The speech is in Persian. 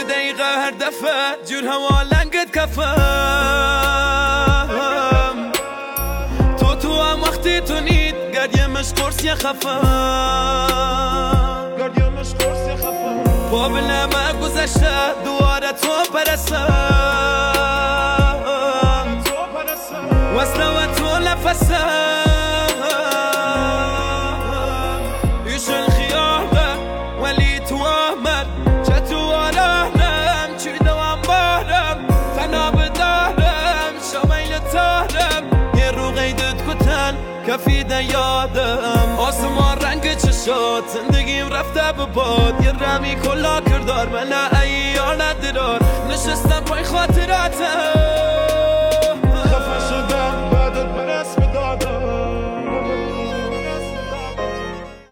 دقیقه هر دفعه جور هوا لنگت کفم تو هم وقتی تو نید گردیمش قرص یه خفم با بلمه گذشته دواره تو پرسم وصله و تو نفسم ایش الخیامه ولی تو آمد چه تو آرانم چی دوام بارم تنها بدارم شمیل تارم یه رو غیدت کتن کفیده یادم آسمان رنگ چشات زندگیم رفته به باد یه رمی کلا کردار من ایار ندارار نشستم پای خاطراتم